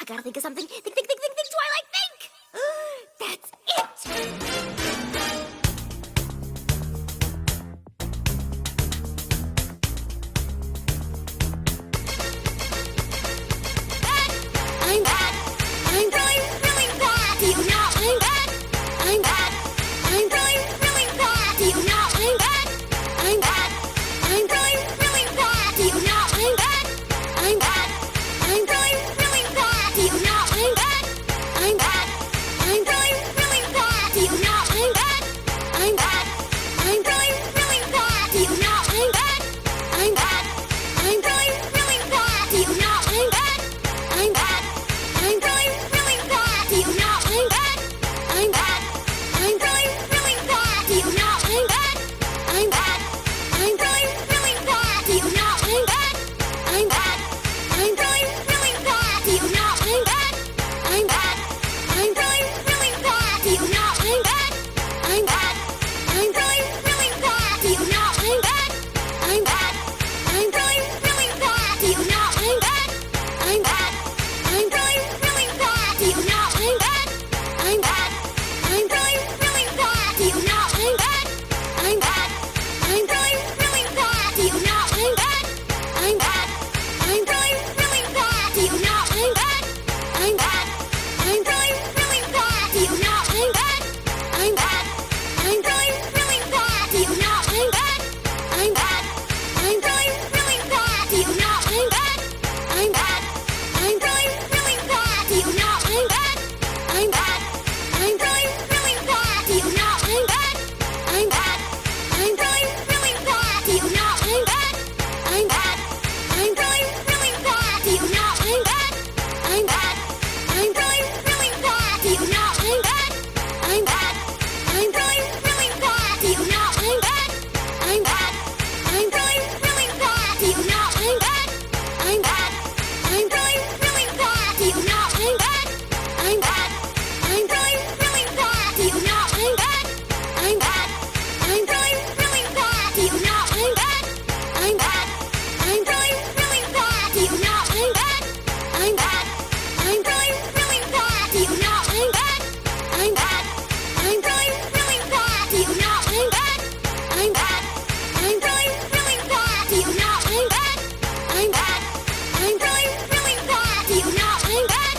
gotta think of something. Think, Twilight, think! That's it! I'm bad. I'm really, really bad. Do you know I'm bad? I'm bad. I'm really, really bad. Do you know I'm bad? I'm bad. I'm really, really bad. Do you know I'm bad? I'm bad. I'm really, really bad. Do you know I'm bad? I'm bad. I'm really, really bad. Do you know I'm bad? I'm bad. I'm really, really bad. Do you know I'm bad? I'm bad. I'm really, really bad. Do you know I'm bad? I'm bad. I'm really, really bad. Do you know I'm bad? I'm bad. I'm really, really bad. Do you know I'm bad? I'm bad. I'm really, really bad. Do you know I'm bad? I'm bad. I'm really, really bad. Do you know I'm bad? I'm bad. I'm really, really bad. Do you know I'm bad? I'm bad. I'm really, really bad. Do you know I'm bad? I'm bad. I'm really, really bad. Do you know I'm bad? I'm bad. I'm really, really bad. Do you know I'm bad? I'm bad. I'm really, really bad. Do you know I'm bad? I'm bad. I'm really, really bad. Do you know I'm bad? I'm bad. I'm really, really bad. Do you know I'm bad? I'm bad. I'm really, really bad. Do you know I'm bad? I'm bad. I'm really, really bad. Do you know I'm bad? I'm bad. I'm really, really bad. Do you know I'm bad? I'm bad. I'm really, really bad. Do you know I'm bad? I'm bad. I'm really, really bad. Do you know I'm bad? I'm bad. I'm really, really bad. Do you know I'm bad? I'm bad. I'm really, really bad. Do you know I'm bad? I'm bad. I'm really, really bad. Do you know I'm bad? I'm bad. I'm really, really bad. Do you know I'm bad? I'm bad. I'm really, really bad. Do you know I'm bad? I'm bad. I'm really, really bad. Do you know I'm bad? I'm bad. I'm really, really bad. Do you know I'm bad? I'm bad. I'm really, really bad. Do you know I'm bad? I'm bad. I'm really, really bad. Do you know I'm bad? I'm bad. I'm really, really bad. Do you know I'm bad? I'm bad. I'm really, really bad. Do you know I'm bad? I'm bad. I'm really, really bad. Do you know I'm bad? I'm bad. I'm really, really bad. Do you know I'm bad?